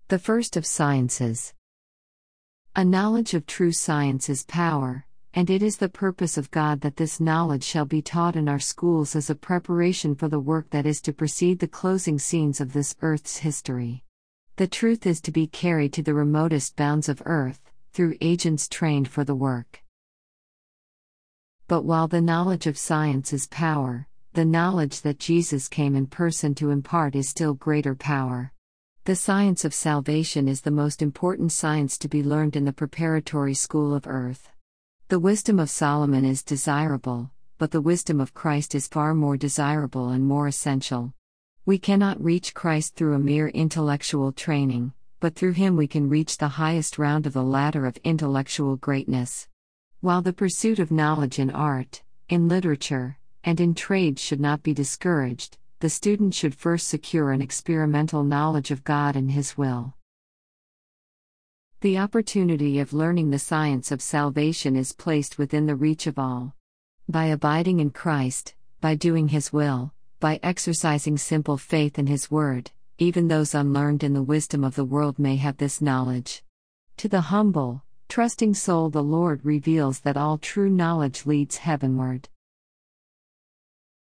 The first of sciences. A knowledge of true science is power, and it is the purpose of God that this knowledge shall be taught in our schools as a preparation for the work that is to precede the closing scenes of this earth's history. The truth is to be carried to the remotest bounds of earth, through agents trained for the work. But while the knowledge of science is power, the knowledge that Jesus came in person to impart is still greater power. The science of salvation is the most important science to be learned in the preparatory school of earth. The wisdom of Solomon is desirable, but the wisdom of Christ is far more desirable and more essential. We cannot reach Christ through a mere intellectual training, but through him we can reach the highest round of the ladder of intellectual greatness. While the pursuit of knowledge in art, in literature, and in trade should not be discouraged, the student should first secure an experimental knowledge of God and His will. The opportunity of learning the science of salvation is placed within the reach of all. By abiding in Christ, by doing His will, by exercising simple faith in His word, even those unlearned in the wisdom of the world may have this knowledge. To the humble, trusting soul the Lord reveals that all true knowledge leads heavenward.